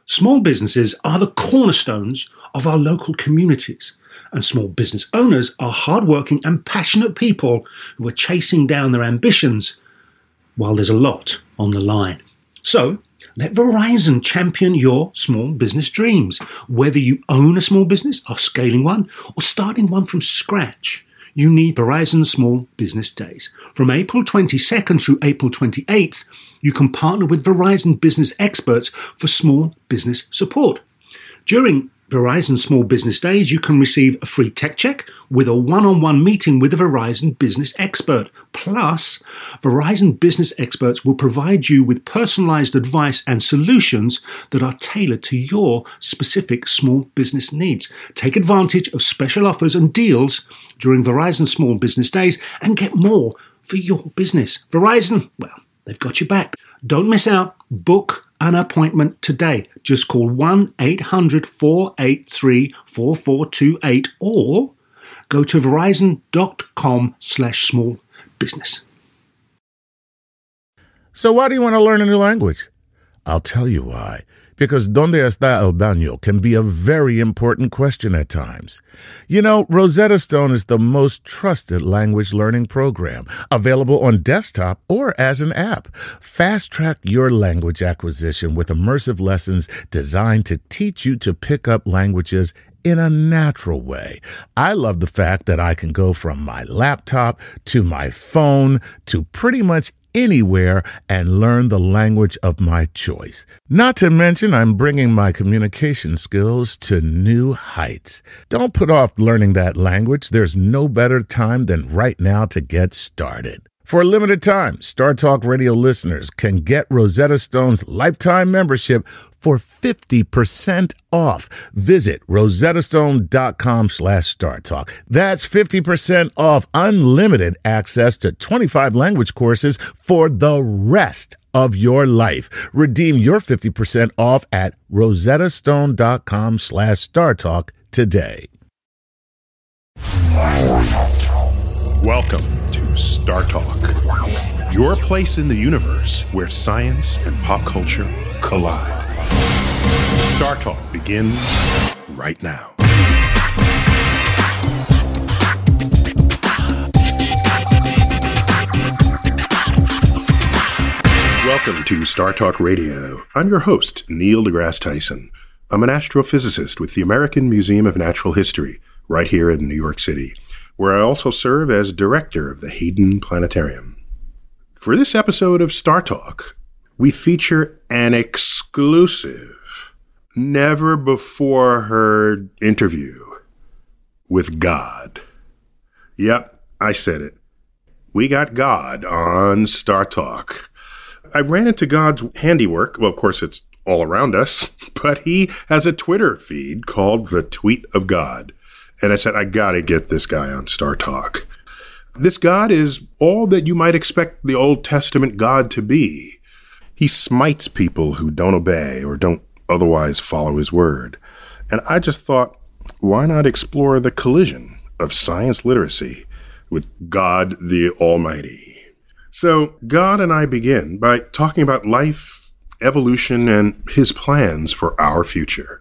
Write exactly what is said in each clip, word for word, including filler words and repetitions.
Small businesses are the cornerstones of our local communities, and small business owners are hardworking and passionate people who are chasing down their ambitions while there's a lot on the line. So, let Verizon champion your small business dreams. Whether you own a small business, are scaling one, or starting one from scratch, you need Verizon Small Business Days. From April twenty-second through April twenty-eighth, you can partner with Verizon business experts for small business support. During Verizon Small Business Days, you can receive a free tech check with a one-on-one meeting with a Verizon business expert. Plus, Verizon business experts will provide you with personalized advice and solutions that are tailored to your specific small business needs. Take advantage of special offers and deals during Verizon Small Business Days and get more for your business. Verizon, well, they've got your back. Don't miss out. Book an appointment today. Just call one eight hundred four eight three four four two eight or go to verizon.com slash small business. So why do you want to learn a new language? I'll tell you why. Because ¿Dónde está el baño? Can be a very important question at times. You know, Rosetta Stone is the most trusted language learning program, available on desktop or as an app. Fast-track your language acquisition with immersive lessons designed to teach you to pick up languages in a natural way. I love the fact that I can go from my laptop to my phone to pretty much anywhere and learn the language of my choice. Not to mention, I'm bringing my communication skills to new heights. Don't put off learning that language. There's no better time than right now to get started. For a limited time, Star Talk Radio listeners can get Rosetta Stone's lifetime membership for fifty percent off. Visit rosettastone.com slash StarTalk. That's fifty percent off unlimited access to twenty-five language courses for the rest of your life. Redeem your fifty percent off at rosettastone.com slash StarTalk today. Welcome to Star Talk, your place in the universe where science and pop culture collide. Star Talk begins right now. Welcome to Star Talk Radio. I'm your host, Neil deGrasse Tyson. I'm an astrophysicist with the American Museum of Natural History, right here in New York City, where I also serve as director of the Hayden Planetarium. For this episode of Star Talk, we feature an exclusive, never-before-heard interview with God. Yep, I said it. We got God on Star Talk. I ran into God's handiwork. Well, of course, it's all around us, but he has a Twitter feed called The Tweet of God. And I said, I gotta get this guy on Star Talk. This God is all that you might expect the Old Testament God to be. He smites people who don't obey or don't otherwise follow his word. And I just thought, why not explore the collision of science literacy with God the Almighty? So God and I begin by talking about life, evolution, and his plans for our future.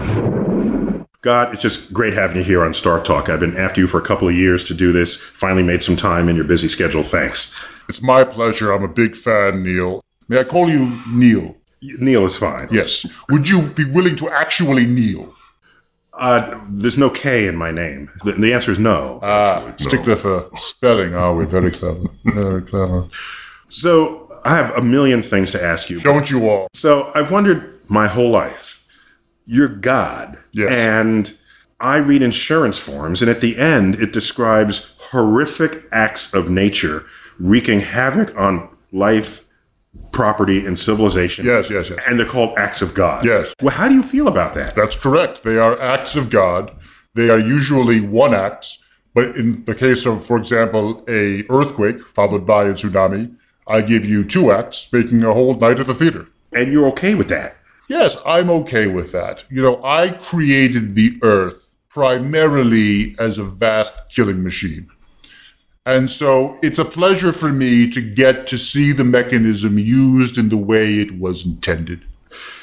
God, it's just great having you here on Star Talk. I've been after you for a couple of years to do this. Finally made some time in your busy schedule. Thanks. It's my pleasure. I'm a big fan, Neil. May I call you Neil? Neil is fine. Yes. Would you be willing to actually kneel? Uh, there's no K in my name. The, the answer is no. Ah, no. Stickler for spelling, are we? Very clever. Very clever. So I have a million things to ask you. Don't you all? So I've wondered my whole life. You're God. Yes. And I read insurance forms, and at the end, it describes horrific acts of nature wreaking havoc on life, property, and civilization. Yes, yes, yes. And they're called acts of God. Yes. Well, how do you feel about that? That's correct. They are acts of God. They are usually one act, but in the case of, for example, a earthquake followed by a tsunami, I give you two acts, making a whole night at the theater. And you're okay with that? Yes, I'm okay with that. You know, I created the earth primarily as a vast killing machine. And so it's a pleasure for me to get to see the mechanism used in the way it was intended.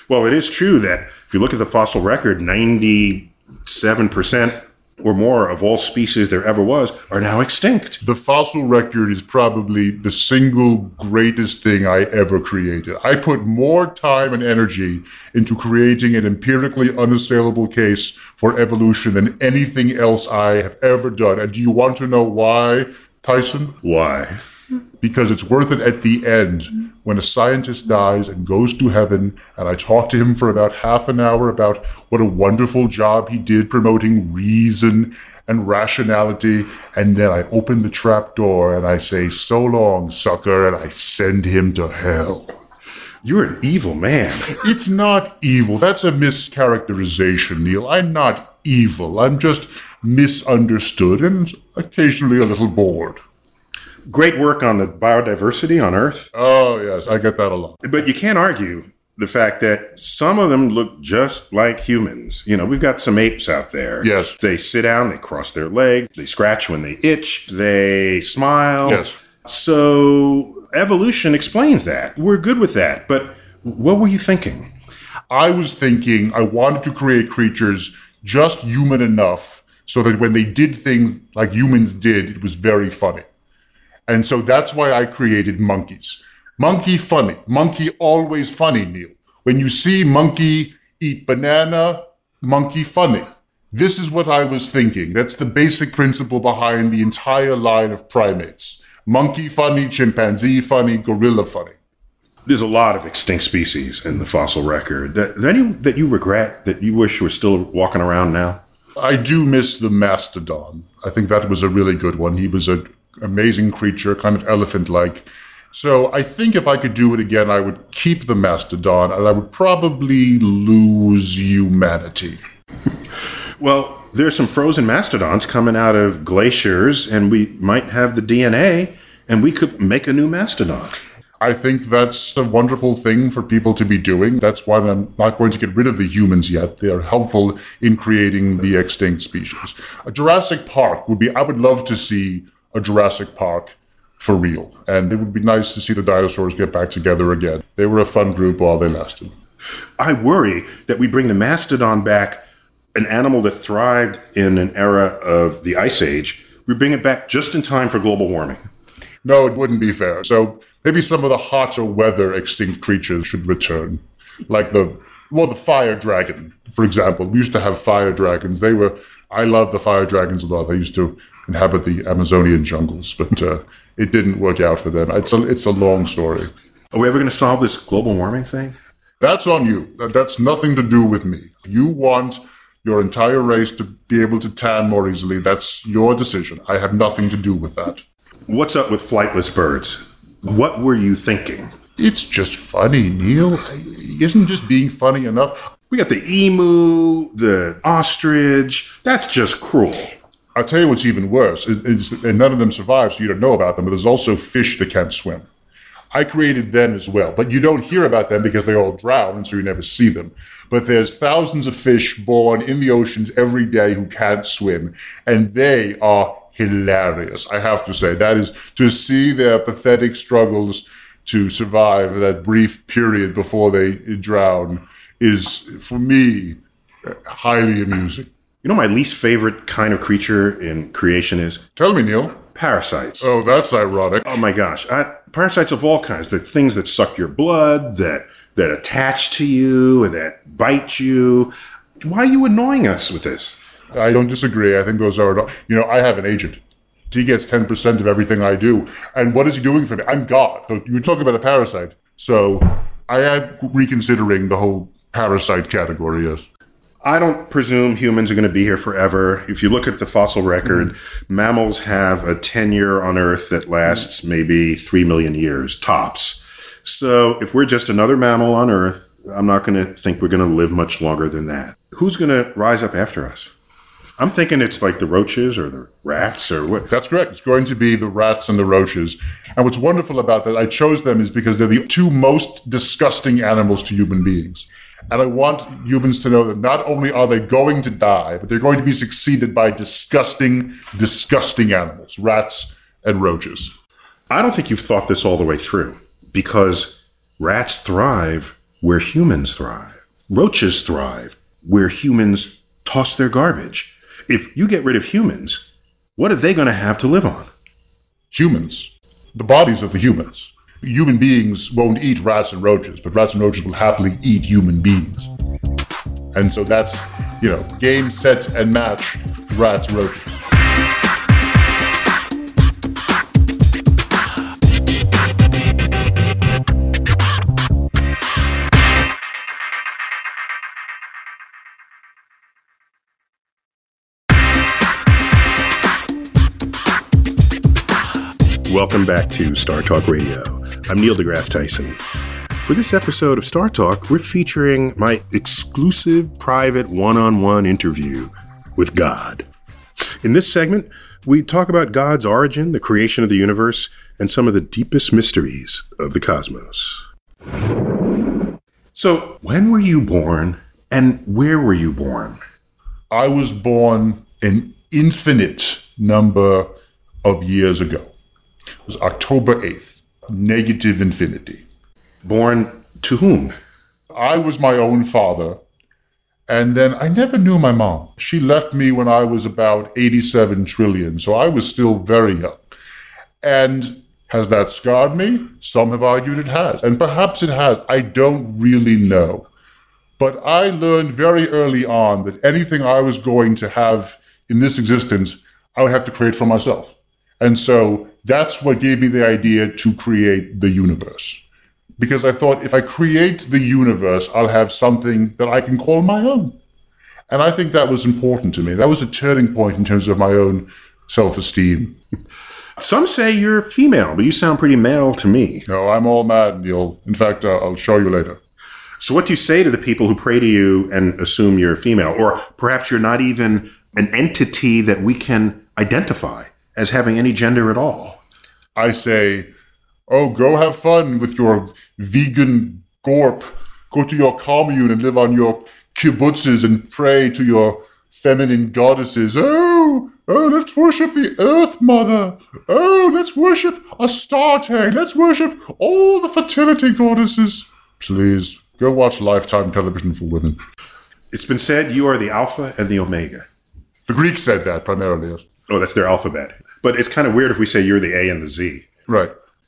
Well, it is true that if you look at the fossil record, ninety-seven percent or more of all species there ever was are now extinct. The fossil record is probably the single greatest thing I ever created. I put more time and energy into creating an empirically unassailable case for evolution than anything else I have ever done. And do you want to know why, Tyson? Why? Because it's worth it at the end when a scientist dies and goes to heaven, and I talk to him for about half an hour about what a wonderful job he did promoting reason and rationality, and then I open the trap door and I say, "So long, sucker," and I send him to hell. You're an evil man. It's not evil. That's a mischaracterization, Neil. I'm not evil. I'm just misunderstood and occasionally a little bored. Great work on the biodiversity on Earth. Oh, yes, I get that a lot. But you can't argue the fact that some of them look just like humans. You know, we've got some apes out there. Yes. They sit down, they cross their legs, they scratch when they itch, they smile. Yes. So evolution explains that. We're good with that. But what were you thinking? I was thinking I wanted to create creatures just human enough so that when they did things like humans did, it was very funny. And so that's why I created monkeys. Monkey funny. Monkey always funny, Neil. When you see monkey eat banana, monkey funny. This is what I was thinking. That's the basic principle behind the entire line of primates. Monkey funny, chimpanzee funny, gorilla funny. There's a lot of extinct species in the fossil record. Are there any that you regret, that you wish were still walking around now? I do miss the mastodon. I think that was a really good one. He was an amazing creature, kind of elephant-like. So I think if I could do it again, I would keep the mastodon, and I would probably lose humanity. Well, there's some frozen mastodons coming out of glaciers, and we might have the D N A, and we could make a new mastodon. I think that's a wonderful thing for people to be doing. That's why I'm not going to get rid of the humans yet. They are helpful in creating the extinct species. A Jurassic Park would be, I would love to see a Jurassic Park for real. And it would be nice to see the dinosaurs get back together again. They were a fun group while they lasted. I worry that we bring the mastodon back, an animal that thrived in an era of the Ice Age. We bring it back just in time for global warming. No, it wouldn't be fair. So maybe some of the hotter weather extinct creatures should return. Like the, well, the fire dragon, for example. We used to have fire dragons. They were, I love the fire dragons a lot. They used to inhabit the Amazonian jungles, but uh, it didn't work out for them. It's a, it's a long story. Are we ever going to solve this global warming thing? That's on you. That's nothing to do with me. You want your entire race to be able to tan more easily. That's your decision. I have nothing to do with that. What's up with flightless birds? What were you thinking? It's just funny, Neil. Isn't just being funny enough? We got the emu, the ostrich. That's just cruel. I'll tell you what's even worse. It, it's, and none of them survive, so you don't know about them, but there's also fish that can't swim. I created them as well, but you don't hear about them because they all drown, and so you never see them. But there's thousands of fish born in the oceans every day who can't swim, and they are hilarious, I have to say. That is, to see their pathetic struggles to survive that brief period before they drown is, for me, highly amusing. You know my least favorite kind of creature in creation is? Tell me, Neil. Parasites. Oh, that's ironic. Oh my gosh. I, parasites of all kinds. The things that suck your blood, that that attach to you, and that bite you. Why are you annoying us with this? I don't disagree. I think those are, you know, I have an agent. He gets ten percent of everything I do. And what is he doing for me? I'm God. So you talk about a parasite. So I am reconsidering the whole parasite category, yes. I don't presume humans are going to be here forever. If you look at the fossil record, mm-hmm. mammals have a tenure on Earth that lasts mm-hmm. maybe three million years, tops. So if we're just another mammal on Earth, I'm not going to think we're going to live much longer than that. Who's going to rise up after us? I'm thinking it's like the roaches or the rats or what. That's correct. It's going to be the rats and the roaches. And what's wonderful about that, I chose them is because they're the two most disgusting animals to human beings. And I want humans to know that not only are they going to die, but they're going to be succeeded by disgusting, disgusting animals, rats and roaches. I don't think you've thought this all the way through, because rats thrive where humans thrive. Roaches thrive where humans toss their garbage. If you get rid of humans, what are they going to have to live on? Humans. The bodies of the humans. Human beings won't eat rats and roaches, but rats and roaches will happily eat human beings. And so that's, you know, game, set, and match, rats, roaches. Welcome back to Star Talk Radio. I'm Neil deGrasse Tyson. For this episode of Star Talk, we're featuring my exclusive private one-on-one interview with God. In this segment, we talk about God's origin, the creation of the universe, and some of the deepest mysteries of the cosmos. So, when were you born, and where were you born? I was born an infinite number of years ago. It was October eighth, negative infinity. Born to whom? I was my own father, and then I never knew my mom. She left me when I was about eighty-seven trillion, so I was still very young. And has that scarred me? Some have argued it has, and perhaps it has. I don't really know. But I learned very early on that anything I was going to have in this existence, I would have to create for myself. And so that's what gave me the idea to create the universe. Because I thought if I create the universe, I'll have something that I can call my own. And I think that was important to me. That was a turning point in terms of my own self-esteem. Some say you're female, but you sound pretty male to me. No, I'm all mad, Neil. In fact, uh, I'll show you later. So what do you say to the people who pray to you and assume you're female? Or perhaps you're not even an entity that we can identify as having any gender at all? I say, oh, go have fun with your vegan gorp. Go to your commune and live on your kibbutzes and pray to your feminine goddesses. Oh, oh, let's worship the Earth Mother. Oh, let's worship Astarte. Let's worship all the fertility goddesses. Please, go watch Lifetime television for women. It's been said you are the Alpha and the Omega. The Greeks said that primarily, yes. Oh, that's their alphabet. But it's kind of weird if we say you're the A and the Z. Right.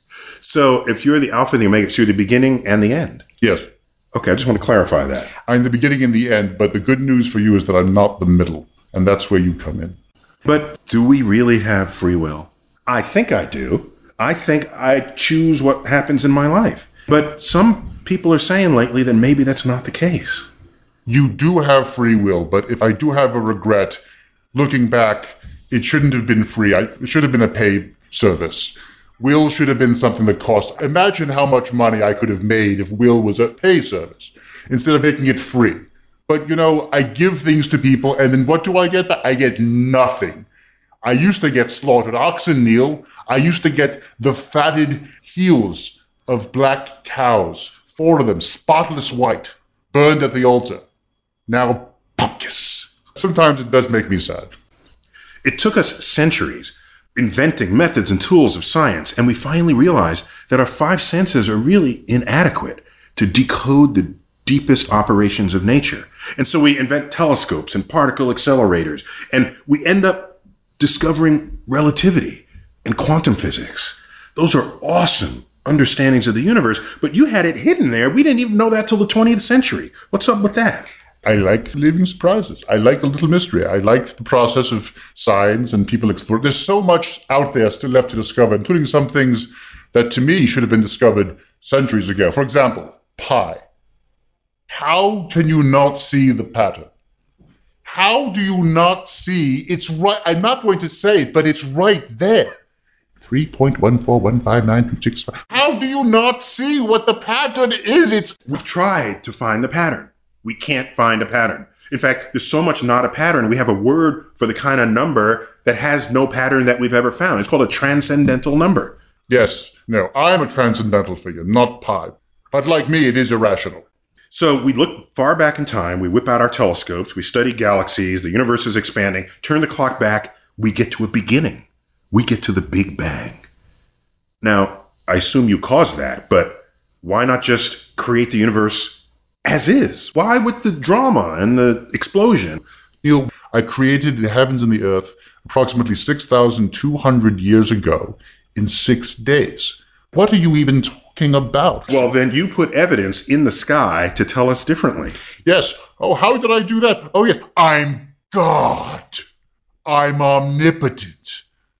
So if you're the Alpha and the Omega, so you're the beginning and the end. Yes. Okay, I just want to clarify that. I'm the beginning and the end, but the good news for you is that I'm not the middle, and that's where you come in. But do we really have free will? I think I do. I think I choose what happens in my life. But some people are saying lately that maybe that's not the case. You do have free will, but if I do have a regret, looking back, it shouldn't have been free. I, it should have been a paid service. Will should have been something that cost. Imagine how much money I could have made if will was a pay service instead of making it free. But, you know, I give things to people, and then what do I get back? I get nothing. I used to get slaughtered oxen, Neil. I used to get the fatted heels of black cows, four of them, spotless white, burned at the altar. Now, pumpkins. Sometimes it does make me sad. It took us centuries inventing methods and tools of science, and we finally realized that our five senses are really inadequate to decode the deepest operations of nature. And so we invent telescopes and particle accelerators, and we end up discovering relativity and quantum physics. Those are awesome understandings of the universe, but you had it hidden there. We didn't even know that till the twentieth century. What's up with that? I like living surprises. I like the little mystery. I like the process of science and people explore. There's so much out there still left to discover, including some things that to me should have been discovered centuries ago. For example, pi. How can you not see the pattern? How do you not see? It's right. I'm not going to say it, but it's right there. three point one four one five nine two six five. How do you not see what the pattern is? It's We've tried to find the pattern. We can't find a pattern. In fact, there's so much not a pattern. We have a word for the kind of number that has no pattern that we've ever found. It's called a transcendental number. Yes, no, I'm a transcendental figure, not pi. But like me, it is irrational. So we look far back in time, we whip out our telescopes, we study galaxies, the universe is expanding, turn the clock back, we get to a beginning. We get to the Big Bang. Now, I assume you caused that, but why not just create the universe as is. Why with the drama and the explosion? Neil, I created the heavens and the earth approximately six thousand two hundred years ago in six days. What are you even talking about? Well, then you put evidence in the sky to tell us differently. Yes. Oh, how did I do that? Oh, yes. I'm God. I'm omnipotent.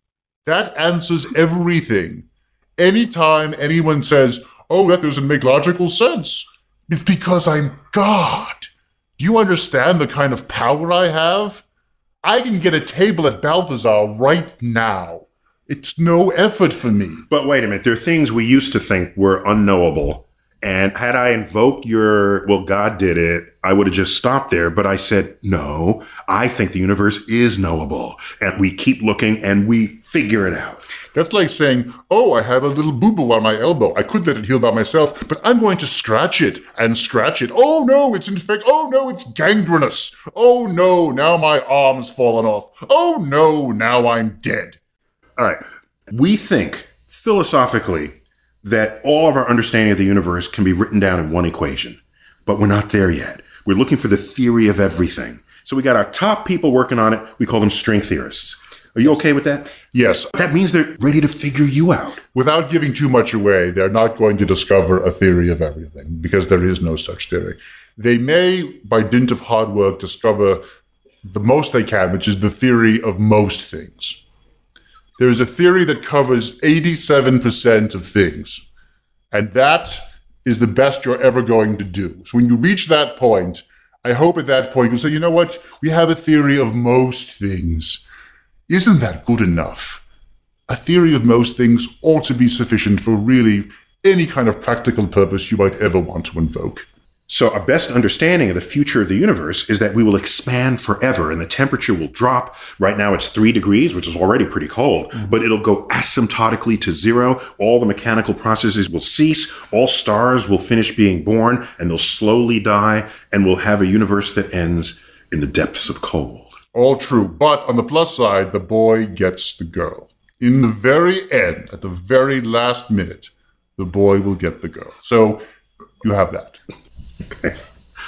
That answers everything. Anytime anyone says, oh, that doesn't make logical sense, it's because I'm God. Do you understand the kind of power I have? I can get a table at Balthazar right now. It's no effort for me. But wait a minute. There are things we used to think were unknowable. And had I invoked your, well, God did it, I would have just stopped there. But I said, no, I think the universe is knowable. And we keep looking and we figure it out. That's like saying, oh, I have a little boo-boo on my elbow. I could let it heal by myself, but I'm going to scratch it and scratch it. Oh, no, it's infected. Oh, no, it's gangrenous. Oh, no, now my arm's fallen off. Oh, no, now I'm dead. All right. We think, philosophically, that all of our understanding of the universe can be written down in one equation. But we're not there yet. We're looking for the theory of everything. So we got our top people working on it. We call them string theorists. Are you okay with that? Yes. That means they're ready to figure you out. Without giving too much away, they're not going to discover a theory of everything, because there is no such theory. They may, by dint of hard work, discover the most they can, which is the theory of most things. There is a theory that covers eighty-seven percent of things, and that is the best you're ever going to do. So when you reach that point, I hope at that point you'll say, you know what, we have a theory of most things. Isn't that good enough? A theory of most things ought to be sufficient for really any kind of practical purpose you might ever want to invoke. So our best understanding of the future of the universe is that we will expand forever and the temperature will drop. Right now it's three degrees, which is already pretty cold, mm-hmm. but it'll go asymptotically to zero. All the mechanical processes will cease. All stars will finish being born and they'll slowly die, and we'll have a universe that ends in the depths of cold. All true. But on the plus side, the boy gets the girl. In the very end, at the very last minute, the boy will get the girl. So you have that. Okay.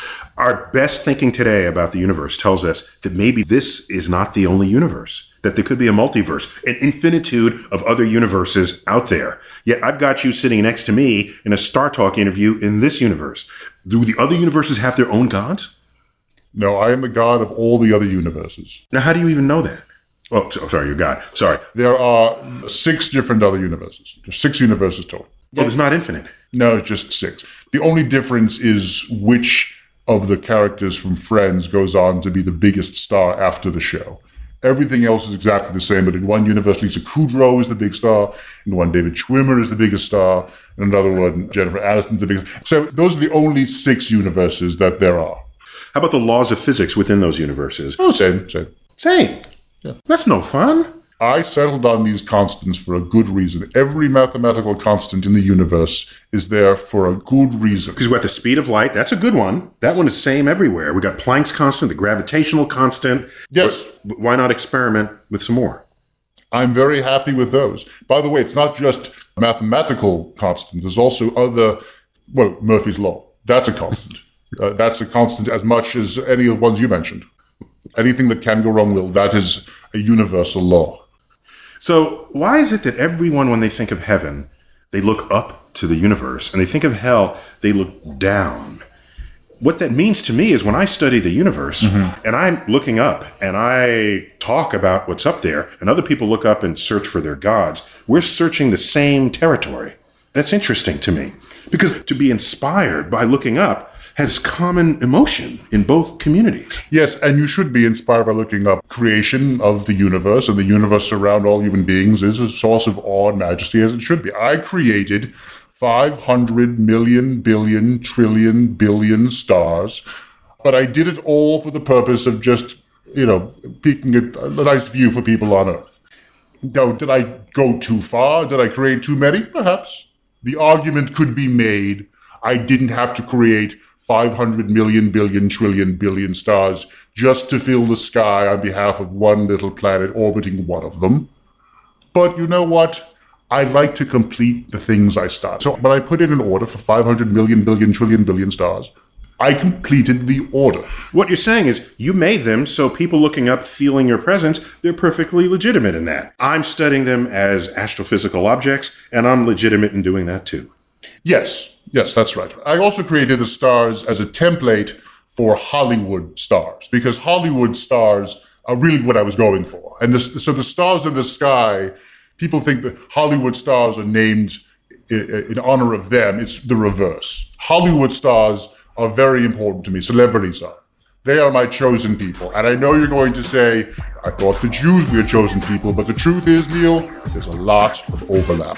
Our best thinking today about the universe tells us that maybe this is not the only universe, that there could be a multiverse, an infinitude of other universes out there. Yet I've got you sitting next to me in a Star Talk interview in this universe. Do the other universes have their own gods? No, I am the god of all the other universes. Now, how do you even know that? Oh, so, sorry, you're God. Sorry. There are six different other universes. There's six universes total. Well, it's not infinite. No, just six. The only difference is which of the characters from Friends goes on to be the biggest star after the show. Everything else is exactly the same, but in one universe, Lisa Kudrow is the big star. In one, David Schwimmer is the biggest star. In another one, Jennifer Aniston's the biggest. So those are the only six universes that there are. How about the laws of physics within those universes? Oh, same, same. Same? Yeah. That's no fun. I settled on these constants for a good reason. Every mathematical constant in the universe is there for a good reason. Because we got the speed of light. That's a good one. That one is same everywhere. We got Planck's constant, the gravitational constant. Yes. But why not experiment with some more? I'm very happy with those. By the way, it's not just mathematical constants. There's also other, well, Murphy's Law. That's a constant. uh, that's a constant as much as any of the ones you mentioned. Anything that can go wrong will. That is a universal law. So why is it that everyone, when they think of heaven, they look up to the universe, and they think of hell, they look down? What that means to me is when I study the universe, mm-hmm. and I'm looking up, and I talk about what's up there, and other people look up and search for their gods, we're searching the same territory. That's interesting to me, because to be inspired by looking up has common emotion in both communities. Yes, and you should be inspired by looking up creation of the universe, and the universe around all human beings is a source of awe and majesty, as it should be. I created five hundred million, billion, trillion, billion stars, but I did it all for the purpose of just, you know, peeking at a nice view for people on Earth. Now, did I go too far? Did I create too many? Perhaps. The argument could be made I didn't have to create five hundred million, billion, trillion, billion stars just to fill the sky on behalf of one little planet orbiting one of them. But you know what? I like to complete the things I start. So when I put in an order for five hundred million, billion, trillion, billion stars, I completed the order. What you're saying is you made them so people looking up, feeling your presence, they're perfectly legitimate in that. I'm studying them as astrophysical objects, and I'm legitimate in doing that too. Yes, yes, that's right. I also created the stars as a template for Hollywood stars, because Hollywood stars are really what I was going for. And this, so the stars in the sky, people think that Hollywood stars are named in, in honor of them. It's the reverse. Hollywood stars are very important to me. Celebrities are. They are my chosen people. And I know you're going to say, I thought the Jews were your chosen people, but the truth is, Neil, there's a lot of overlap.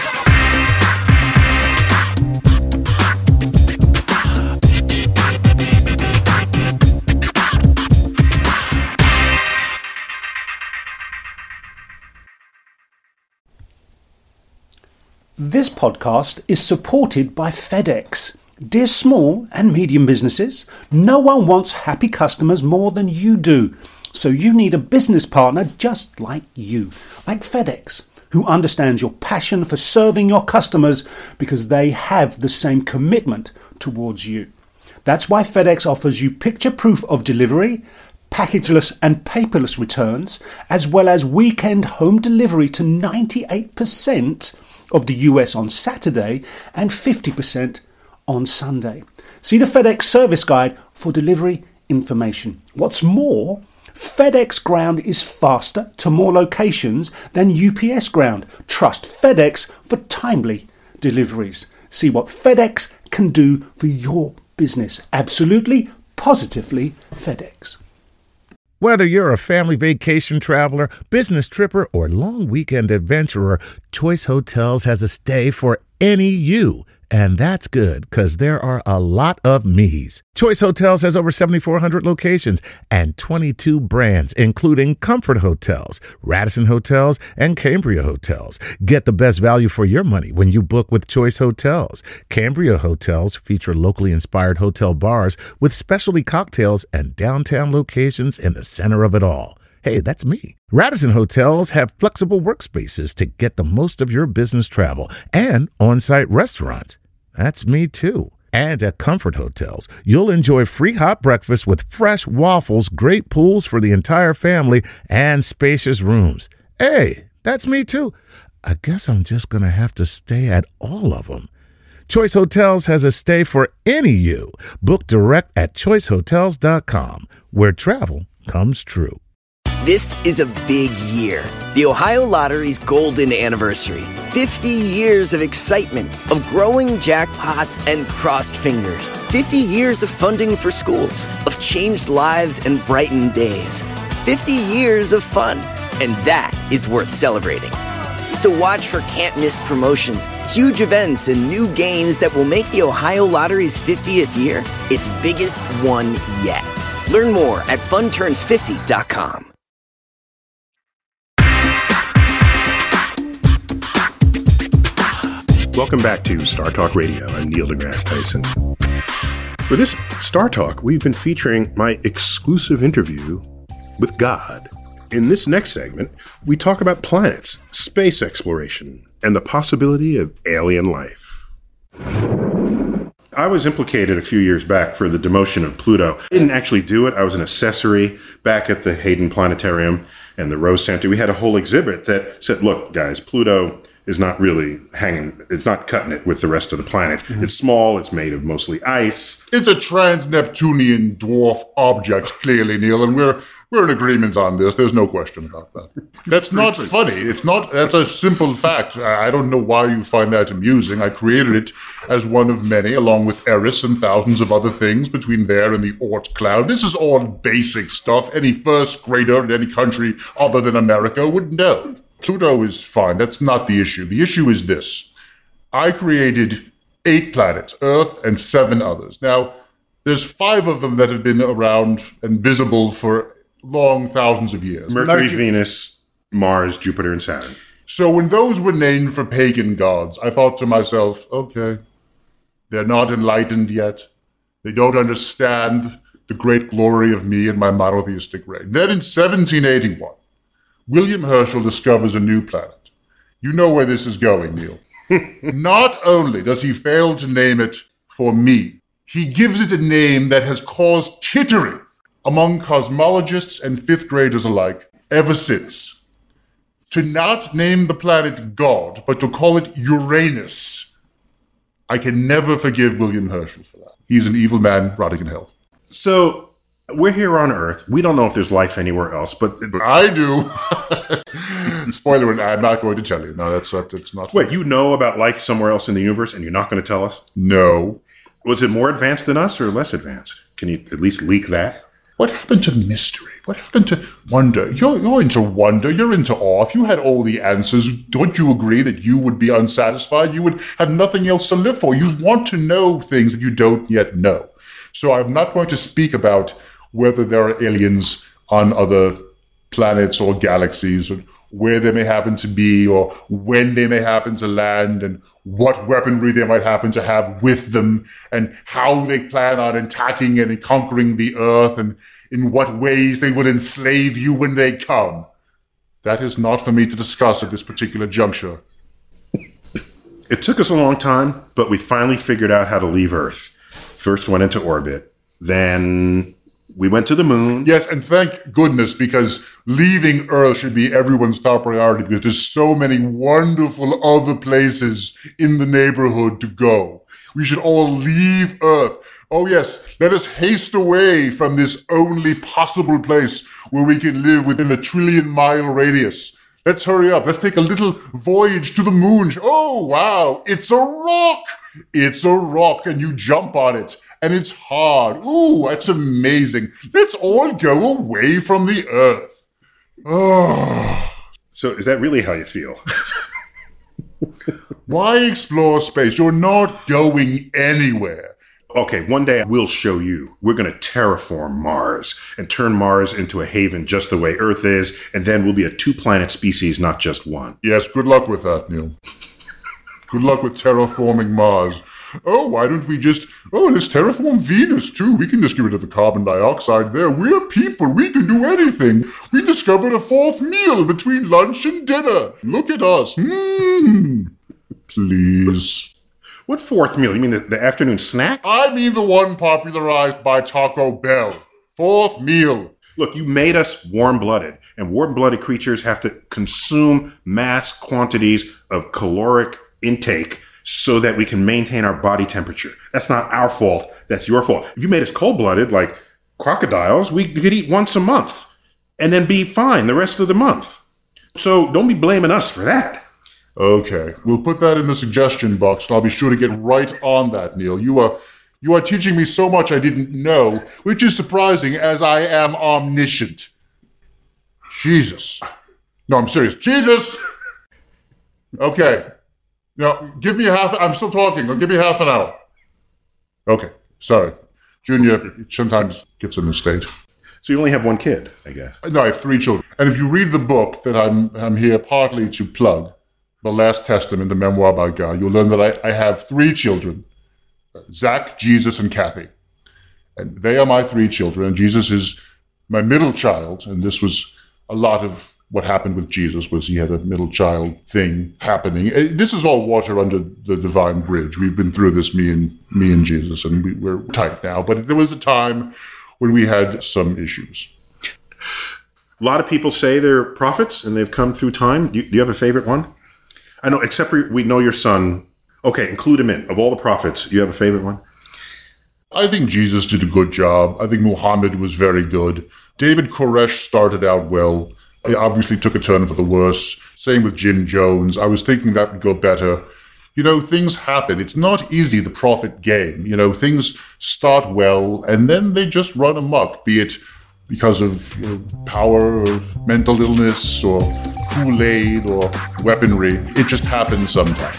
This podcast is supported by FedEx. Dear small and medium businesses, no one wants happy customers more than you do. So you need a business partner just like you, like FedEx, who understands your passion for serving your customers because they have the same commitment towards you. That's why FedEx offers you picture proof of delivery, packageless and paperless returns, as well as weekend home delivery to ninety-eight percent of the U S on Saturday and fifty percent on Sunday. See the FedEx service guide for delivery information. What's more, FedEx Ground is faster to more locations than U P S Ground. Trust FedEx for timely deliveries. See what FedEx can do for your business. Absolutely, positively FedEx. Whether you're a family vacation traveler, business tripper, or long weekend adventurer, Choice Hotels has a stay for any you. And that's good, because there are a lot of me's. Choice Hotels has over seventy-four hundred locations and twenty-two brands, including Comfort Hotels, Radisson Hotels, and Cambria Hotels. Get the best value for your money when you book with Choice Hotels. Cambria Hotels feature locally inspired hotel bars with specialty cocktails and downtown locations in the center of it all. Hey, that's me. Radisson Hotels have flexible workspaces to get the most of your business travel and on-site restaurants. That's me too. And at Comfort Hotels, you'll enjoy free hot breakfast with fresh waffles, great pools for the entire family, and spacious rooms. Hey, that's me too. I guess I'm just going to have to stay at all of them. Choice Hotels has a stay for any you. Book direct at choice hotels dot com, where travel comes true. This is a big year. The Ohio Lottery's golden anniversary. fifty years of excitement, of growing jackpots and crossed fingers. fifty years of funding for schools, of changed lives and brightened days. fifty years of fun, and that is worth celebrating. So watch for can't-miss promotions, huge events, and new games that will make the Ohio Lottery's fiftieth year its biggest one yet. Learn more at fun turns fifty dot com. Welcome back to Star Talk Radio. I'm Neil deGrasse Tyson. For this Star Talk, we've been featuring my exclusive interview with God. In this next segment, we talk about planets, space exploration, and the possibility of alien life. I was implicated a few years back for the demotion of Pluto. I didn't actually do it. I was an accessory back at the Hayden Planetarium and the Rose Center. We had a whole exhibit that said, look, guys, Pluto is not really hanging, it's not cutting it with the rest of the planets. Mm-hmm. It's small, it's made of mostly ice. It's a trans-Neptunian dwarf object, clearly, Neil, and we're we're in agreement on this. There's no question about that. That's not funny. It's not, that's a simple fact. I don't know why you find that amusing. I created it as one of many, along with Eris and thousands of other things between there and the Oort cloud. This is all basic stuff any first grader in any country other than America would know. Pluto is fine. That's not the issue. The issue is this. I created eight planets, Earth and seven others. Now, there's five of them that have been around and visible for long thousands of years. Mercury, Mercury, Venus, Mars, Jupiter, and Saturn. So when those were named for pagan gods, I thought to myself, okay, they're not enlightened yet. They don't understand the great glory of me and my monotheistic reign. Then in seventeen eighty-one, William Herschel discovers a new planet. You know where this is going, Neil. Not only does he fail to name it for me, he gives it a name that has caused tittering among cosmologists and fifth graders alike ever since. To not name the planet God, but to call it Uranus. I can never forgive William Herschel for that. He's an evil man rotting in hell. So, we're here on Earth. We don't know if there's life anywhere else, but... But I do. Spoiler alert, I'm not going to tell you. No, that's not... That's not Wait, you know about life somewhere else in the universe and you're not going to tell us? No. Was it more advanced than us or less advanced? Can you at least leak that? What happened to mystery? What happened to wonder? You're, you're into wonder. You're into awe. If you had all the answers, don't you agree that you would be unsatisfied? You would have nothing else to live for. You want to know things that you don't yet know. So I'm not going to speak about whether there are aliens on other planets or galaxies, or where they may happen to be, or when they may happen to land, and what weaponry they might happen to have with them, and how they plan on attacking and conquering the Earth, and in what ways they will enslave you when they come. That is not for me to discuss at this particular juncture. It took us a long time, but we finally figured out how to leave Earth. First went into orbit, then we went to the moon. Yes, and thank goodness, because leaving Earth should be everyone's top priority, because there's so many wonderful other places in the neighborhood to go. We should all leave Earth. Oh yes, let us haste away from this only possible place where we can live within a trillion mile radius. Let's hurry up. Let's take a little voyage to the moon. Oh, wow, it's a rock. It's a rock, and you jump on it, and it's hard. Ooh, that's amazing. Let's all go away from the Earth. Oh. So is that really how you feel? Why explore space? You're not going anywhere. Okay, one day we'll show you. We're going to terraform Mars and turn Mars into a haven just the way Earth is, and then we'll be a two-planet species, not just one. Yes, good luck with that, Neil. Good luck with terraforming Mars. Oh, why don't we just... Oh, let's terraform Venus, too. We can just get rid of the carbon dioxide there. We're people. We can do anything. We discovered a fourth meal between lunch and dinner. Look at us. Hmm. Please. What fourth meal? You mean the, the afternoon snack? I mean the one popularized by Taco Bell. Fourth meal. Look, you made us warm-blooded, and warm-blooded creatures have to consume mass quantities of caloric intake so that we can maintain our body temperature. That's not our fault. That's your fault. If you made us cold-blooded, like crocodiles, we could eat once a month and then be fine the rest of the month. So don't be blaming us for that. Okay, we'll put that in the suggestion box, and I'll be sure to get right on that, Neil. You are you are teaching me so much I didn't know, which is surprising, as I am omniscient. Jesus. No, I'm serious. Jesus! Okay. Now, give me a half... I'm still talking. Give me half an hour. Okay, sorry. Junior sometimes gets in the state. So you only have one kid, I guess. No, I have three children. And if you read the book that I'm I'm here partly to plug, The Last Testament, a memoir by God, you'll learn that I, I have three children, Zach, Jesus, and Kathy. And they are my three children, and Jesus is my middle child, and this was a lot of what happened with Jesus, was he had a middle child thing happening. This is all water under the divine bridge. We've been through this, me and me and Jesus, and we, we're tight now. But there was a time when we had some issues. A lot of people say they're prophets, and they've come through time. Do you, do you have a favorite one? I know, except for we know your son. Okay, include him in. Of all the prophets, do you have a favorite one? I think Jesus did a good job. I think Muhammad was very good. David Koresh started out well. He obviously took a turn for the worse. Same with Jim Jones. I was thinking that would go better. You know, things happen. It's not easy, the prophet game. You know, things start well, and then they just run amok, be it because of you know, power or mental illness or Kool-Aid or weaponry. It just happens sometimes.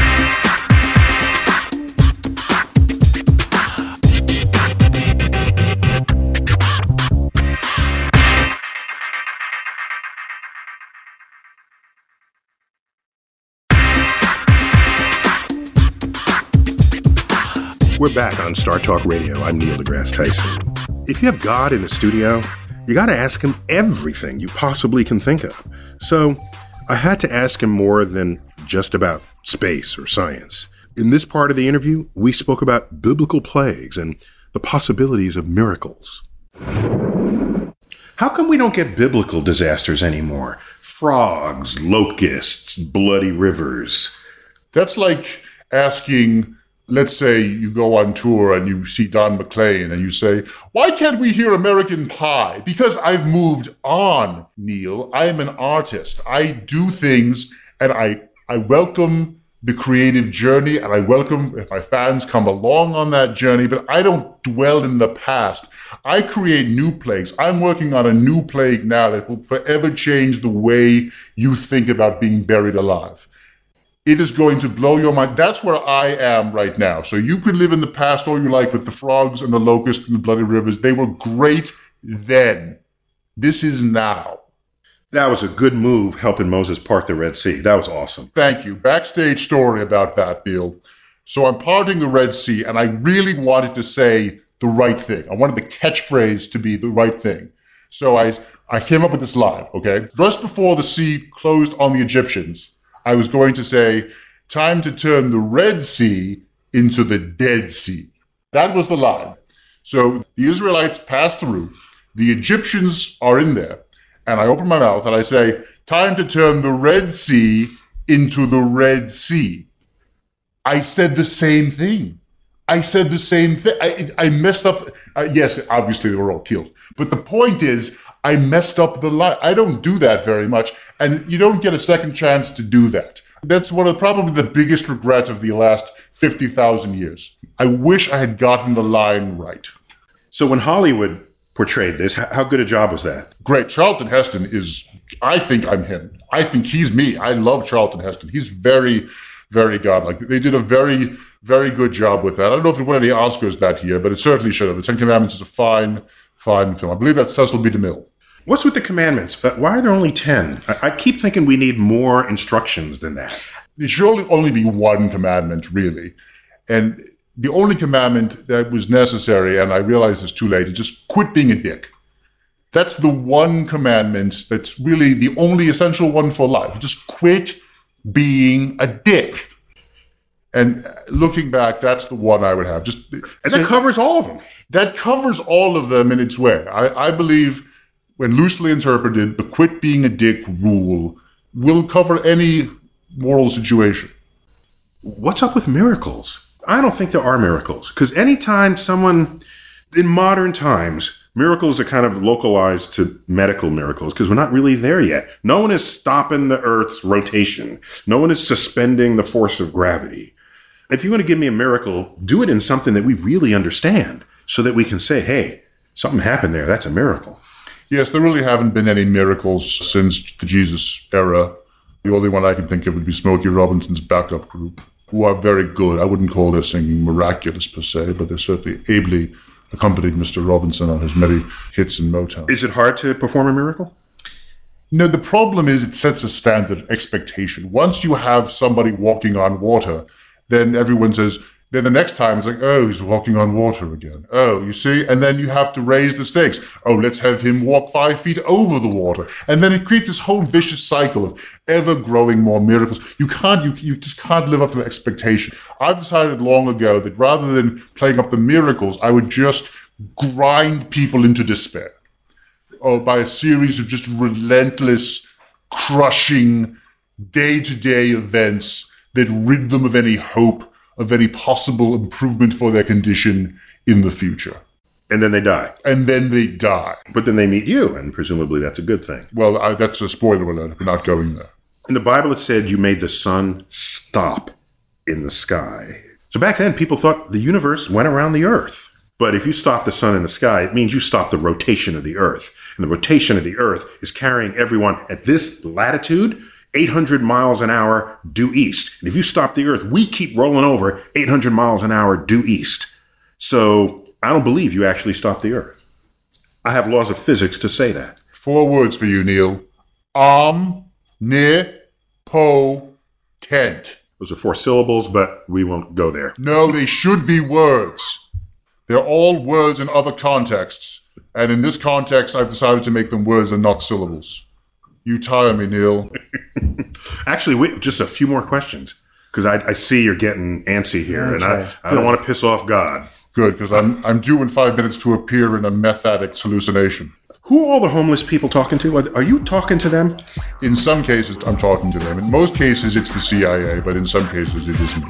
We're back on Star Talk Radio. I'm Neil deGrasse Tyson. If you have God in the studio, you got to ask him everything you possibly can think of. So I had to ask him more than just about space or science. In this part of the interview, we spoke about biblical plagues and the possibilities of miracles. How come we don't get biblical disasters anymore? Frogs, locusts, bloody rivers. That's like asking, let's say you go on tour and you see Don McLean and you say, why can't we hear American Pie? Because I've moved on, Neil. I am an artist. I do things and I, I welcome the creative journey, and I welcome if my fans come along on that journey, but I don't dwell in the past. I create new plagues. I'm working on a new plague now that will forever change the way you think about being buried alive. It is going to blow your mind. That's where I am right now. So you could live in the past all you like with the frogs and the locusts and the bloody rivers. They were great then. This is now. That was a good move, helping Moses part the Red Sea. That was awesome. Thank you. Backstage story about that, Neil. So I'm parting the Red Sea, and I really wanted to say the right thing. I wanted the catchphrase to be the right thing. So I, I came up with this line, okay? Just before the sea closed on the Egyptians, I was going to say, time to turn the Red Sea into the Dead Sea. That was the line. So the Israelites passed through. The Egyptians are in there. And I open my mouth and I say, time to turn the Red Sea into the Red Sea. I said the same thing. I said the same thing. I, I messed up. Uh, yes, obviously they were all killed. But the point is, I messed up the line. I don't do that very much. And you don't get a second chance to do that. That's one of probably the biggest regrets of the last fifty thousand years. I wish I had gotten the line right. So when Hollywood portrayed this, how good a job was that? Great. Charlton Heston is, I think I'm him. I think he's me. I love Charlton Heston. He's very, very godlike. They did a very, very good job with that. I don't know if it won any Oscars that year, but it certainly should have. The Ten Commandments is a fine, fine film. I believe that's Cecil B. DeMille. What's with the commandments? But why are there only ten? I, I keep thinking we need more instructions than that. There should only, only be one commandment, really. And the only commandment that was necessary, and I realize it's too late, is just quit being a dick. That's the one commandment that's really the only essential one for life. Just quit being a dick. And looking back, that's the one I would have. Just And that covers all of them. That covers all of them in its way. I, I believe, when loosely interpreted, the quit being a dick rule will cover any moral situation. What's up with miracles? I don't think there are miracles, because anytime someone, in modern times, miracles are kind of localized to medical miracles, because we're not really there yet. No one is stopping the Earth's rotation. No one is suspending the force of gravity. If you want to give me a miracle, do it in something that we really understand, so that we can say, hey, something happened there. That's a miracle. Yes, there really haven't been any miracles since the Jesus era. The only one I can think of would be Smokey Robinson's backup group, who are very good. I wouldn't call their singing miraculous per se, but they certainly ably accompanied Mister Robinson on his many hits in Motown. Is it hard to perform a miracle? No, the problem is it sets a standard expectation. Once you have somebody walking on water, then everyone says, then the next time it's like, oh, he's walking on water again. Oh, you see? And then you have to raise the stakes. Oh, let's have him walk five feet over the water. And then it creates this whole vicious cycle of ever-growing more miracles. You can't, you, you just can't live up to the expectation. I've decided long ago that rather than playing up the miracles, I would just grind people into despair. Or by a series of just relentless, crushing, day-to-day events that rid them of any hope of any possible improvement for their condition in the future. And then they die. And then they die. But then they meet you, and presumably that's a good thing. Well, I, that's a spoiler alert. We're not going there. In the Bible, it said you made the sun stop in the sky. So back then, people thought the universe went around the earth. But if you stop the sun in the sky, it means you stop the rotation of the earth. And the rotation of the earth is carrying everyone at this latitude eight hundred miles an hour due east. And if you stop the earth, we keep rolling over eight hundred miles an hour due east. So I don't believe you actually stopped the earth. I have laws of physics to say that. Four words for you, Neil. Omnipotent. Those are four syllables, but we won't go there. No, they should be words. They're all words in other contexts. And in this context, I've decided to make them words and not syllables. You tire me, Neil. Actually, wait, just a few more questions. because I, I see you're getting antsy here, Okay. and I, I don't want to piss off God. Good, because I'm I'm due in five minutes to appear in a meth addict's hallucination. Who are all the homeless people talking to? Are, are you talking to them? In some cases, I'm talking to them. In most cases, it's the C I A, but in some cases, it is me.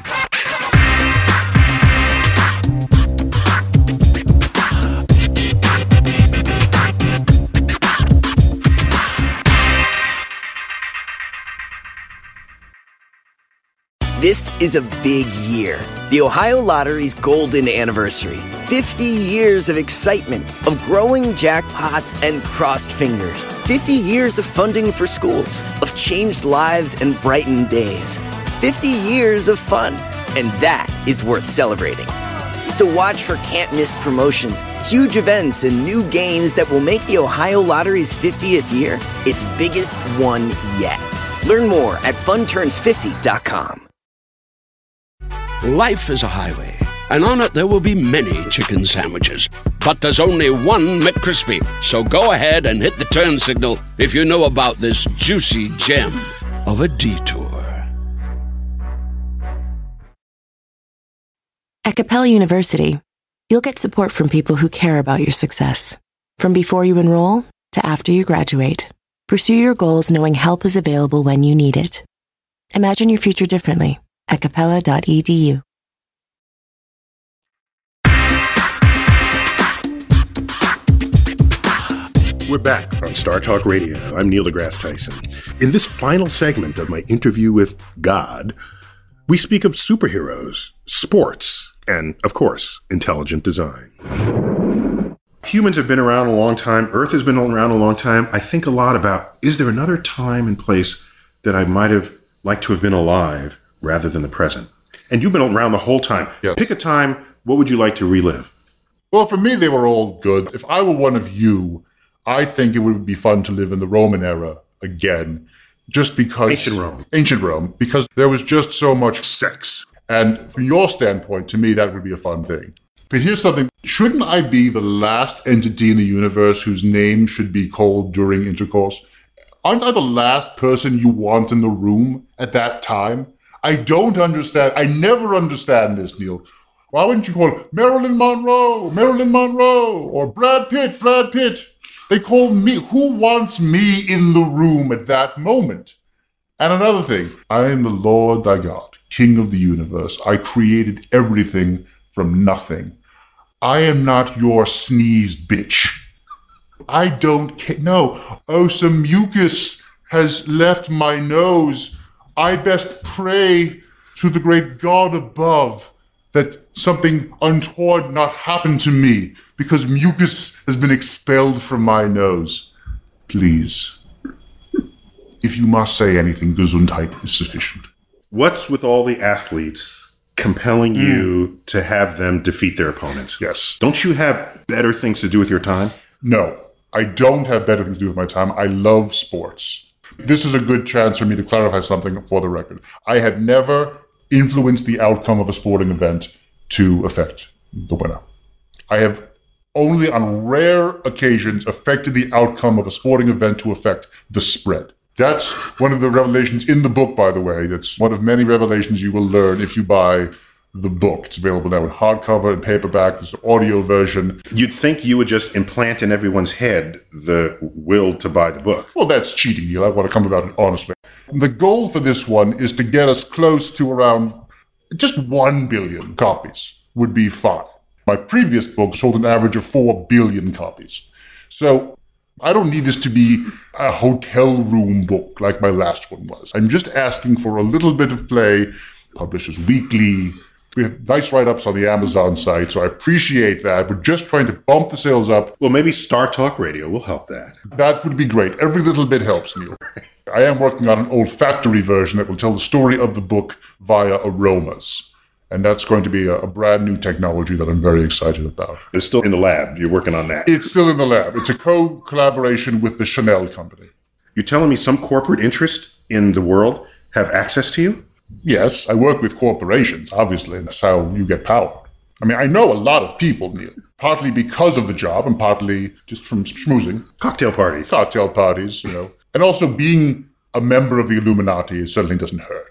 This is a big year. The Ohio Lottery's golden anniversary. fifty years of excitement, of growing jackpots and crossed fingers. fifty years of funding for schools, of changed lives and brightened days. fifty years of fun. And that is worth celebrating. So watch for can't-miss promotions, huge events, and new games that will make the Ohio Lottery's fiftieth year its biggest one yet. Learn more at fun turns fifty dot com. Life is a highway, and on it there will be many chicken sandwiches. But there's only one McCrispy. So go ahead and hit the turn signal if you know about this juicy gem of a detour. At Capella University, you'll get support from people who care about your success. From before you enroll to after you graduate, pursue your goals knowing help is available when you need it. Imagine your future differently at capella dot e d u. We're back on Star Talk Radio. I'm Neil deGrasse Tyson. In this final segment of my interview with God, we speak of superheroes, sports, and, of course, intelligent design. Humans have been around a long time. Earth has been around a long time. I think a lot about, is there another time and place that I might have liked to have been alive rather than the present? And you've been around the whole time. Yes. Pick a time. What would you like to relive? Well, for me, they were all good. If I were one of you, I think it would be fun to live in the Roman era again, just because... Ancient Rome. Ancient Rome, because there was just so much sex. And from your standpoint, to me, that would be a fun thing. But here's something. Shouldn't I be the last entity in the universe whose name should be called during intercourse? Aren't I the last person you want in the room at that time? I don't understand. I never understand this, Neil. Why wouldn't you call it Marilyn Monroe, Marilyn Monroe, or Brad Pitt, Brad Pitt? They call me. Who wants me in the room at that moment? And another thing, I am the Lord thy God, King of the universe. I created everything from nothing. I am not your sneeze bitch. I don't care. No. Oh, some mucus has left my nose. I best pray to the great God above that something untoward not happen to me, because mucus has been expelled from my nose. Please, if you must say anything, Gesundheit is sufficient. What's with all the athletes compelling mm. you to have them defeat their opponents? Yes. Don't you have better things to do with your time? No, I don't have better things to do with my time. I love sports. This is a good chance for me to clarify something for the record. I had never influenced the outcome of a sporting event to affect the winner. I have only on rare occasions affected the outcome of a sporting event to affect the spread. That's one of the revelations in the book, by the way. That's one of many revelations you will learn if you buy the book. It's available now in hardcover and paperback. There's an audio version. You'd think you would just implant in everyone's head the will to buy the book. Well, that's cheating, Neil. I want to come about it honestly. The goal for this one is to get us close to around just one billion copies would be fine. My previous book sold an average of four billion copies. So I don't need this to be a hotel room book like my last one was. I'm just asking for a little bit of play. Publishers Weekly. We have nice write-ups on the Amazon site, so I appreciate that. We're just trying to bump the sales up. Well, maybe Star Talk Radio will help that. That would be great. Every little bit helps, Neil. I am working on an olfactory version that will tell the story of the book via aromas. And that's going to be a, a brand new technology that I'm very excited about. It's still in the lab. You're working on that. It's still in the lab. It's a co-collaboration with the Chanel company. You're telling me some corporate interest in the world have access to you? Yes, I work with corporations, obviously. That's how you get power. I mean, I know a lot of people, Neil, partly because of the job and partly just from schmoozing. Cocktail parties. Cocktail parties, you know. And also being a member of the Illuminati certainly doesn't hurt.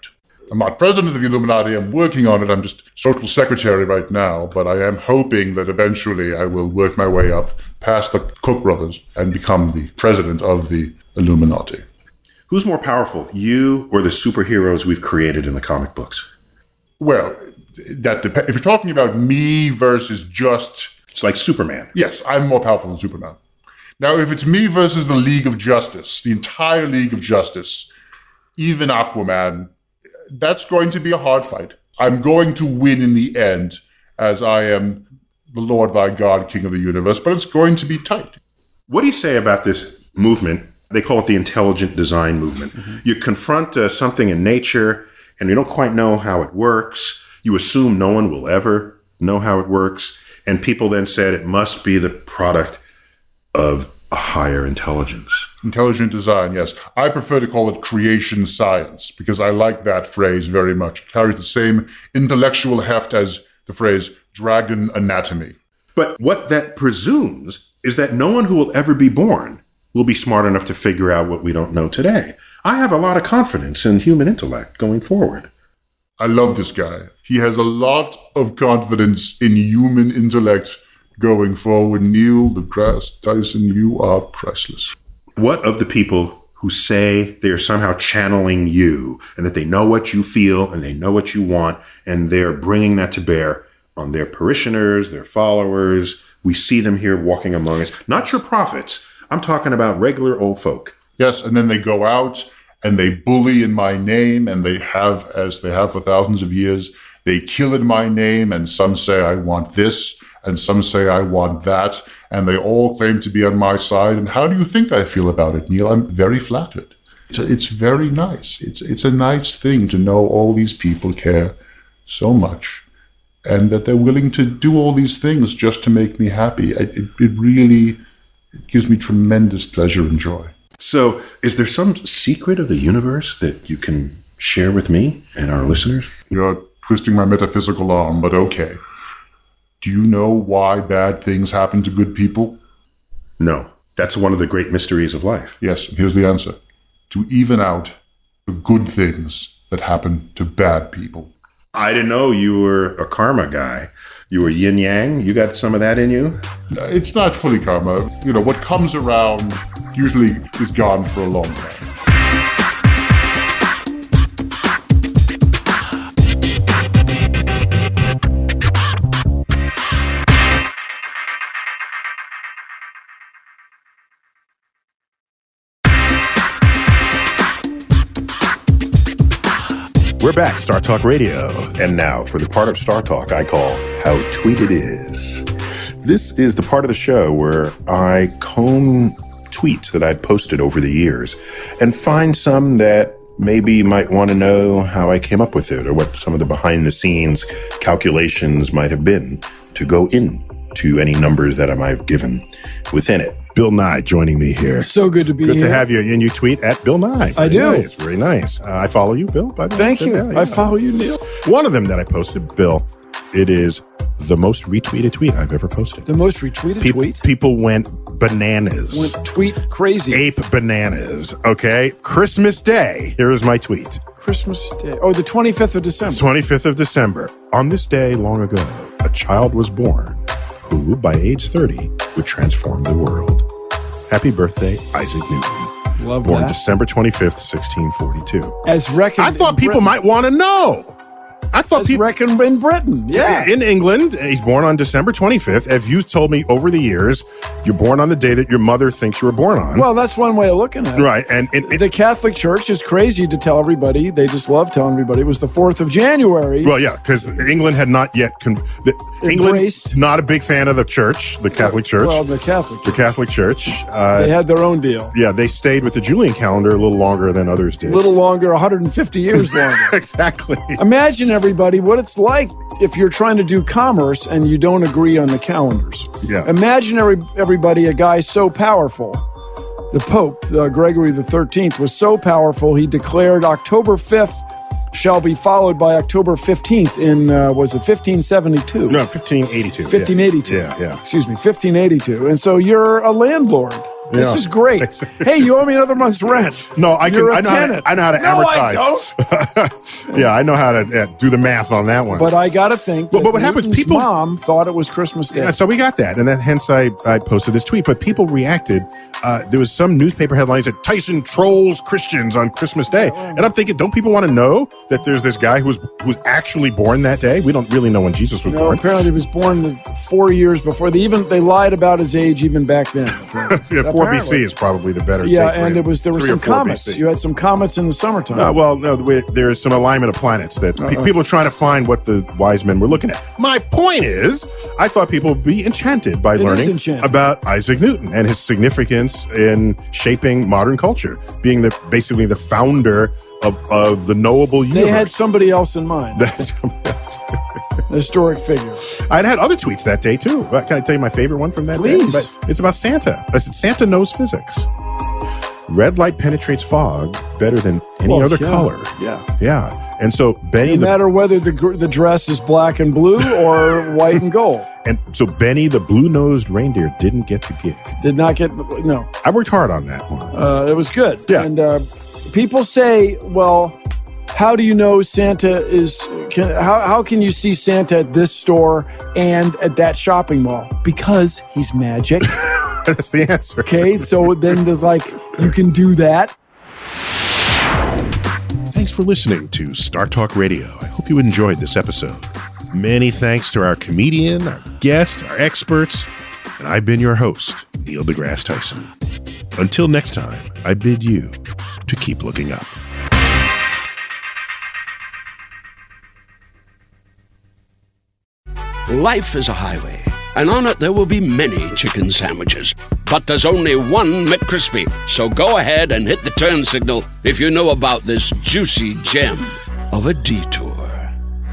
I'm not president of the Illuminati. I'm working on it. I'm just social secretary right now, but I am hoping that eventually I will work my way up past the Koch brothers and become the president of the Illuminati. Who's more powerful, you or the superheroes we've created in the comic books? Well, that depends. If you're talking about me versus just... It's like Superman. Yes, I'm more powerful than Superman. Now, if it's me versus the League of Justice, the entire League of Justice, even Aquaman, that's going to be a hard fight. I'm going to win in the end, as I am the Lord thy God, King of the universe, but it's going to be tight. What do you say about this movement? They call it the intelligent design movement. Mm-hmm. You confront uh, something in nature, and you don't quite know how it works. You assume no one will ever know how it works. And people then said it must be the product of a higher intelligence. Intelligent design, yes. I prefer to call it creation science because I like that phrase very much. It carries the same intellectual heft as the phrase dragon anatomy. But what that presumes is that no one who will ever be born will be smart enough to figure out what we don't know today. I have a lot of confidence in human intellect going forward. I love this guy. He has a lot of confidence in human intellect going forward. Neil deGrasse Tyson, you are priceless. What of the people who say they are somehow channeling you and that they know what you feel and they know what you want and they're bringing that to bear on their parishioners, their followers? We see them here walking among us. Not your prophets. I'm talking about regular old folk. Yes, and then they go out and they bully in my name, and they have, as they have for thousands of years, they kill in my name, and some say I want this, and some say I want that, and they all claim to be on my side. And how do you think I feel about it, Neil? I'm very flattered. It's, a, it's very nice. It's, it's a nice thing to know all these people care so much, and that they're willing to do all these things just to make me happy. It, it, it really it gives me tremendous pleasure and joy. So, is there some secret of the universe that you can share with me and our listeners? You're twisting my metaphysical arm, but okay. Do you know why bad things happen to good people? No. That's one of the great mysteries of life. Yes, here's the answer. To even out the good things that happen to bad people. I didn't know you were a karma guy. You were yin yang. You got some of that in you? It's not fully karma. You know, what comes around usually is gone for a long time. We're back, Star Talk Radio. And now for the part of Star Talk I call How Tweeted Is. This is the part of the show where I comb tweets that I've posted over the years and find some that maybe you might want to know how I came up with it or what some of the behind-the-scenes calculations might have been to go into any numbers that I might have given within it. Bill Nye joining me here. So good to be good here. Good to have you. And you tweet at Bill Nye. I do. Nice, very nice. Uh, I follow you, Bill, by the way. Thank you. Yeah, yeah. I follow you, Neil. One of them that I posted, Bill, it is the most retweeted tweet I've ever posted. The most retweeted people, tweet? People went bananas. Went tweet crazy. Ape bananas. Okay. Christmas Day. Here is my tweet. Christmas Day. Oh, the twenty-fifth of December. It's twenty-fifth of December. On this day long ago, a child was born who, by age thirty, would transform the world. Happy birthday, Isaac Newton. Love Born that. December twenty-fifth, sixteen forty-two. As reckoned I thought in people Britain. might want to know. I thought As people reckoned in Britain. Yeah. In England, he's born on December twenty-fifth. As you told me over the years, you're born on the day that your mother thinks you were born on. Well, that's one way of looking at it. Right. And, and, and the Catholic Church is crazy to tell everybody. They just love telling everybody it was the fourth of January. Well, yeah, because England had not yet con- the, Embraced. England not a big fan of the church, the Catholic Church. Well, the Catholic The Church. Catholic Church. Uh, They had their own deal. yeah, they stayed with the Julian calendar a little longer than others did. A little longer, one hundred fifty years longer. Exactly. Imagine, everybody, what it's like if you're trying to do commerce and you don't agree on the calendars. Yeah. Imagine, every, everybody, a guy so powerful. The Pope, uh, Gregory the thirteenth, was so powerful, he declared October fifth shall be followed by October fifteenth in, uh, was it fifteen seventy-two? No, fifteen eighty-two. fifteen eighty-two. Yeah, yeah. Excuse me, fifteen eighty-two. And so you're a landlord. This Yeah. is great. Hey, you owe me another month's rent. No, I can. You're a I know, how to, tenant. I know how to no, amortize. I don't. Yeah, I know how to uh, do the math on that one. But I got to think But- that but what happens, Newton's people- mom thought it was Christmas Day. Yeah, so we got that, and then hence I, I posted this tweet. But people reacted. Uh, there was some newspaper headline that said Tyson trolls Christians on Christmas Day, and I'm thinking, don't people want to know that there's this guy who was who was actually born that day? We don't really know when Jesus was No, born. apparently he was born four years before. They even they lied about his age even back then. Yeah, four B C Apparently. is probably the better. Yeah, date for and him. it was there were Three or some four comets. B C. You had some comets in the summertime. Uh, well, no, we, there's some alignment of planets that pe- Uh-uh. people are trying to find what the wise men were looking at. My point is, I thought people would be enchanted by It is learning enchanting. about Isaac Newton and his significance in shaping modern culture, being the basically the founder of, of the knowable universe. They had somebody else in mind. That's- A historic figure. I'd had other tweets that day too. But can I tell you my favorite one from that Please. day? But it's about Santa. I said Santa knows physics. Red light penetrates fog better than any Well, other yeah, color. Yeah. Yeah. And so Benny No the matter whether the gr- the dress is black and blue or white and gold. and so Benny the blue-nosed reindeer didn't get the gig. Did not get no. I worked hard on that one. Uh, it was good. Yeah. And uh, people say, well, how do you know Santa is? Can, how how can you see Santa at this store and at that shopping mall? Because he's magic. That's the answer. Okay, so then there's like you can do that. Thanks for listening to Star Talk Radio. I hope you enjoyed this episode. Many thanks to our comedian, our guest, our experts, and I've been your host, Neil deGrasse Tyson. Until next time, I bid you to keep looking up. Life is a highway, and on it there will be many chicken sandwiches. But there's only one McCrispy. So go ahead and hit the turn signal if you know about this juicy gem of a detour.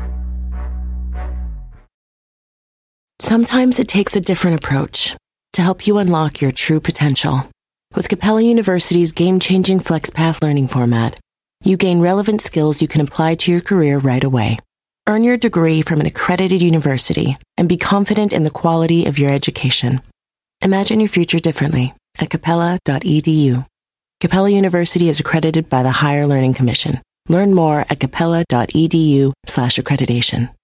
Sometimes it takes a different approach to help you unlock your true potential. With Capella University's game-changing FlexPath learning format, you gain relevant skills you can apply to your career right away. Earn your degree from an accredited university and be confident in the quality of your education. Imagine your future differently at capella dot e d u. Capella University is accredited by the Higher Learning Commission. Learn more at capella dot e d u slash accreditation.